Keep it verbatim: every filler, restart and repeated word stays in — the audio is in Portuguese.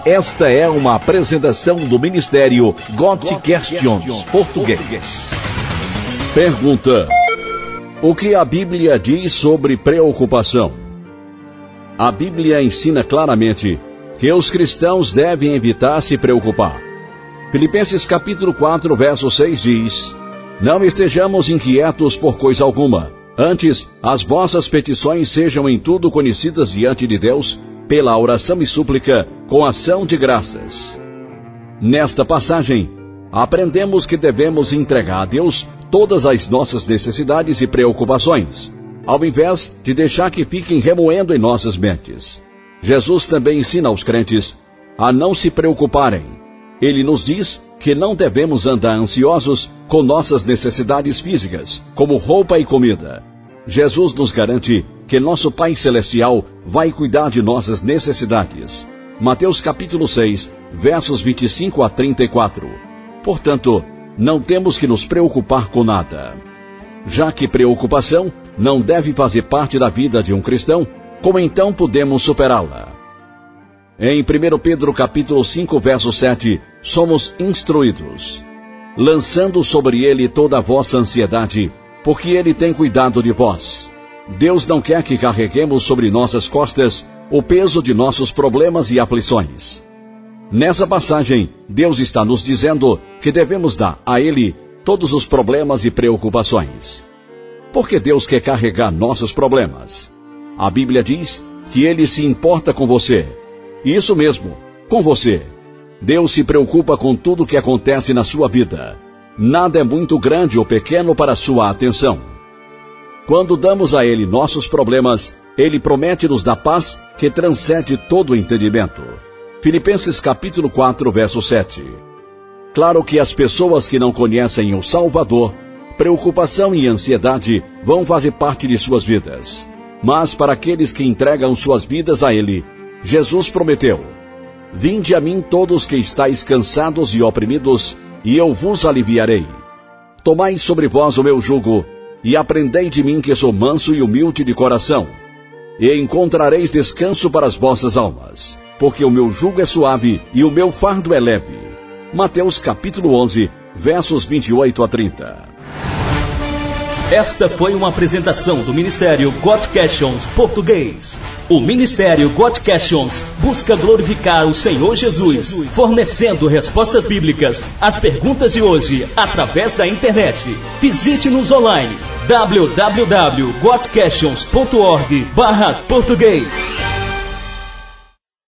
Esta é uma apresentação do Ministério Got Questions Português. Pergunta: o que a Bíblia diz sobre preocupação? A Bíblia ensina claramente que os cristãos devem evitar se preocupar. Filipenses capítulo quatro, verso seis diz: não estejamos inquietos por coisa alguma, antes as vossas petições sejam em tudo conhecidas diante de Deus, pela oração e súplica, com ação de graças. Nesta passagem, aprendemos que devemos entregar a Deus todas as nossas necessidades e preocupações, ao invés de deixar que fiquem remoendo em nossas mentes. Jesus também ensina aos crentes a não se preocuparem. Ele nos diz que não devemos andar ansiosos com nossas necessidades físicas, como roupa e comida. Jesus nos garante que nosso Pai Celestial vai cuidar de nossas necessidades. Mateus capítulo seis, versos vinte e cinco a trinta e quatro. Portanto, não temos que nos preocupar com nada. Já que preocupação não deve fazer parte da vida de um cristão, como então podemos superá-la? Em primeiro Pedro capítulo cinco, verso sete, somos instruídos: lançando sobre ele toda a vossa ansiedade, porque ele tem cuidado de vós. Deus não quer que carreguemos sobre nossas costas o peso de nossos problemas e aflições. Nessa passagem, Deus está nos dizendo que devemos dar a Ele todos os problemas e preocupações. Por que Deus quer carregar nossos problemas? A Bíblia diz que Ele se importa com você. Isso mesmo, com você. Deus se preocupa com tudo o que acontece na sua vida. Nada é muito grande ou pequeno para sua atenção. Quando damos a Ele nossos problemas, Ele promete nos dar paz que transcende todo o entendimento. Filipenses capítulo quatro, verso sete. Claro que as pessoas que não conhecem o Salvador, preocupação e ansiedade vão fazer parte de suas vidas. Mas para aqueles que entregam suas vidas a Ele, Jesus prometeu: vinde a mim todos que estáis cansados e oprimidos, e eu vos aliviarei. Tomai sobre vós o meu jugo, e aprendei de mim que sou manso e humilde de coração, e encontrareis descanso para as vossas almas, porque o meu jugo é suave e o meu fardo é leve. Mateus capítulo onze, versos vinte e oito a trinta. Esta foi uma apresentação do Ministério Got Questions Português. O Ministério Got Questions busca glorificar o Senhor Jesus, fornecendo respostas bíblicas às perguntas de hoje através da internet. Visite-nos online w w w ponto got questions ponto org barra português.